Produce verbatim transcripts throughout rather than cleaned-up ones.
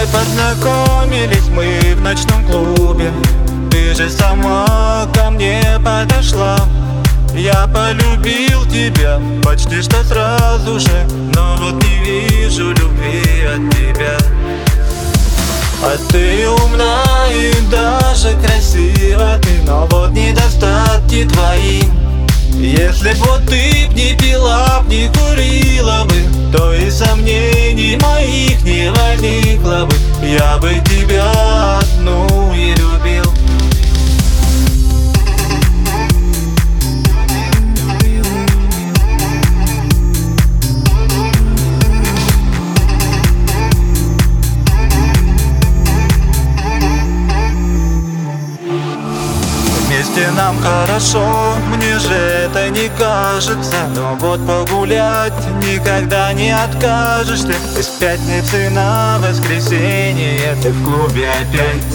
познакомились мы в ночном клубе. Ты же сама ко мне подошла. Я полюбил тебя почти что сразу же, но вот не вижу любви от тебя. А ты умна и даже красива ты, но вот недостатки твои. Если б вот ты б не пила б, не курила бы, то и сомнений моих не возникло бы. Я бы тебя одну и любил. Вместе нам хорошо, мне же это не кажется. Но вот погулять никогда не откажешься. Из пятницы на воскресенье ты в клубе опять.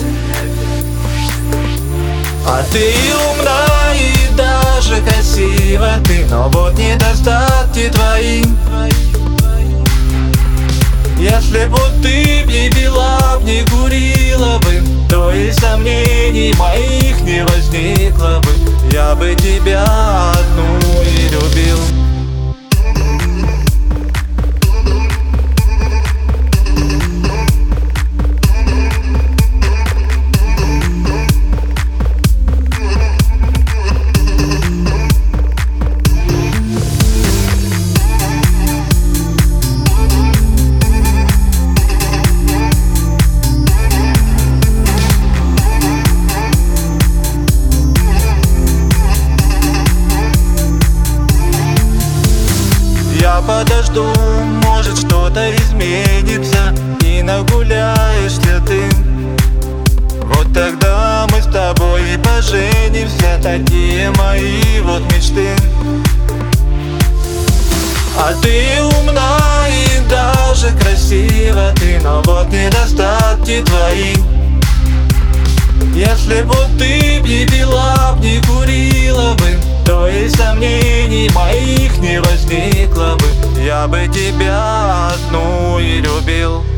А ты умна и даже красива ты, но вот недостатки твои. Если бы ты не пила б, не курила бы, то и сомнений моих не возникло бы. Я бы тебя одну и любил. Я подожду, может что-то изменится, и нагуляешься ты. Вот тогда мы с тобой и поженимся, такие мои вот мечты. А ты умна и даже красива ты, но вот недостатки твои. Если бы ты не пила, не курила бы, то и сомнений моих не возникло бы. Я бы тебя одну и любил.